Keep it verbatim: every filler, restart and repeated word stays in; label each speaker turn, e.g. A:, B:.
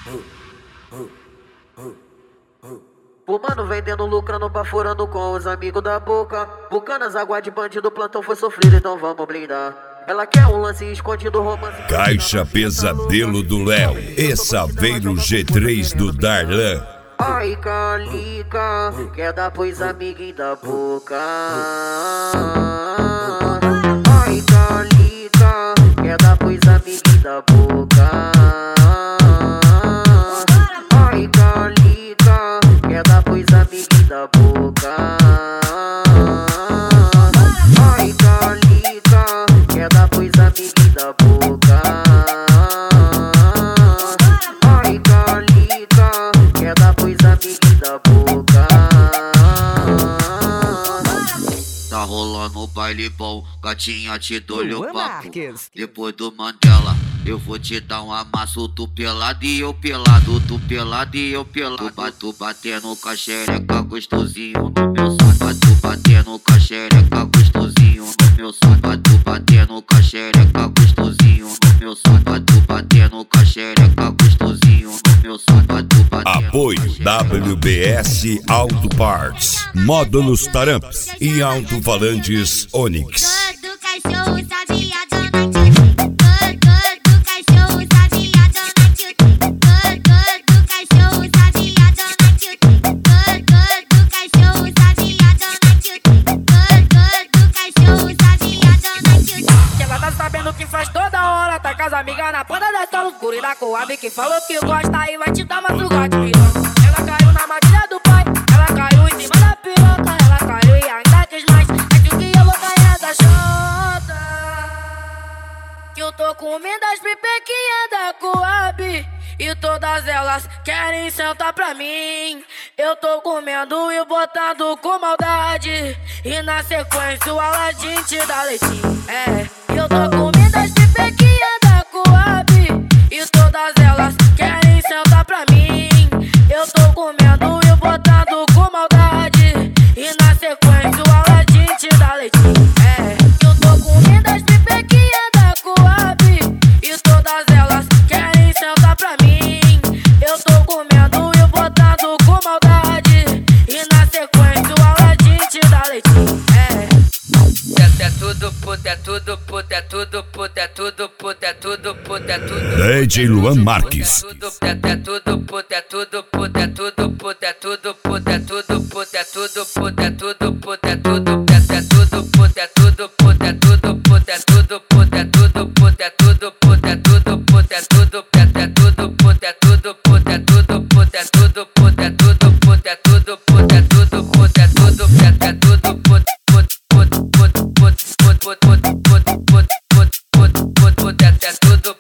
A: Fumando, vendendo, lucrando, baforando com os amigos da boca. Bucanas, água de bandido, plantão foi sofrido, então vamos blindar. Ela quer um lance escondido, romance.
B: Caixa Pesadelo do Léo e Saveiro G três do Darlan.
A: Ai, Calica, quer dar pros amiguinhos da boca. Ai, Calica, quer dar pros amiguinhos da boca. Ai, Calica, quer dar pros amiguinhos da boca. Ai, Calica, quer dar pros amiguinhos da boca. Ai, Calica, quer dar pros amiguinhos da boca.
C: Tá rolando o baile bom, gatinha te dou-lhe o papo. Depois do Mandela, eu vou te dar um amasso. Tu pelado e eu pelado, tu pelado e eu pelado. Tu batendo com a xereca gostosinho no meu saco. Tu batendo com a xereca gostosinho no meu saco. Tu batendo com a xereca gostosinho no meu saco. Tu batendo com a xereca gostosinho no meu saco.
B: Apoio W B S Auto Parts, Módulos Taramps e alto-falantes Onix.
D: Do cachorro sabia dona Tchuti. Do cachorro sabia dona Tchuti. Do cachorro sabia dona Tchuti. Do cachorro sabia dona Tchuti. Do cachorro sabia dona Tchuti.
E: Ela tá sabendo que faz toda hora, tá com as amigas na banda dessa loucura e da Coab que falou que gosta e vai te dar madrugada de piroca. Ela caiu na armadilha do pai, ela caiu em cima da piroca, ela caiu e ainda quis mais. É que o que eu vou ganhar da Jota, que eu tô comendo as pipequinhas da Coab e todas elas querem sentar pra mim. Eu tô comendo e botando com maldade e na sequência o Aladim te dá leitinho. É, eu tô comendo as pipequinhas da Coab e todas elas querem sentar pra mim. Eu tô comendo e botando com maldade e na sequência o Aladim te dá leitinho. É, eu tô comendo as pipequinhas da Coab e todas elas querem sentar pra mim. Eu tô comendo e botando com maldade e na sequência o Aladim te dá leitinho. É, é tudo puta, é tudo puta, é tudo puta, é tudo puta, é tudo puta, é tudo.
B: D J Luan Marques.
E: É tudo puta, é tudo puta, é tudo puta, é tudo puta, é tudo puta, é tudo puta, é tudo puta, é tudo é tudo puta, é tudo puta, é tudo puta, é tudo puta, é tudo puta, é tudo puta, é tudo puta, é tudo é tudo puta, é tudo puta, é tudo puta, é tudo puta, é tudo puta, é tudo puta, é tudo puta, é tudo é tudo puta, puta, puta, puta, puta, puta, puta, puta, puta, puta, puta, puta, é tudo